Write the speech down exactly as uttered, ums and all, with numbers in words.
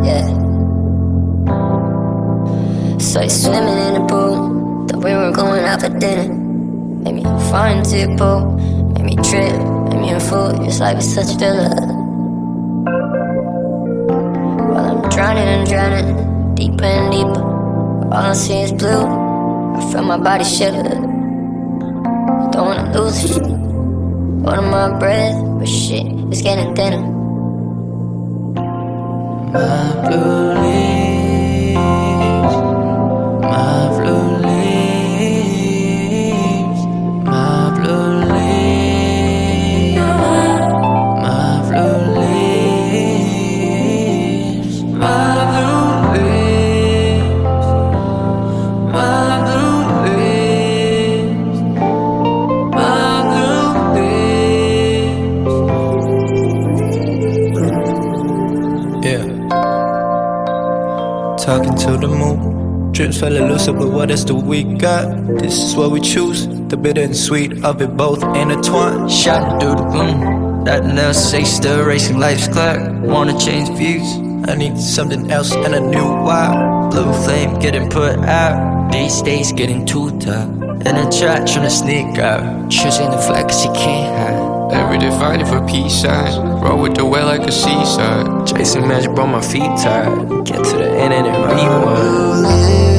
yeah. So you swimming in the pool, thought we were going out for dinner. Made me fall into your pool, made me trip, made me a fool. Your life is such a thriller. While I'm drowning and drowning, deeper and deeper, all I see is blue. I feel my body shiver. Don't wanna lose it, holding my breath, but shit, it's getting thinner. My blue leaves, my blue leaves, my blue leaves, my blue leaves, my blue leaves, my blue leaves, my blue leaves. Yeah. Talking to the moon, dreams fell elusive, but what else do we got? This is what we choose, the bitter and sweet of it both intertwined. Shot through the gloom, nothing else safe, still racing life's clock. Wanna change views, I need something else and a new wow. Blue flame getting put out, these days getting too tough. In a trap trying to sneak out, choosing the flag cause you can't hide. Every day fighting for peace signs, roll with the whale like a seaside. Chasing magic, bro, my feet tired. Get to the end and then rewind.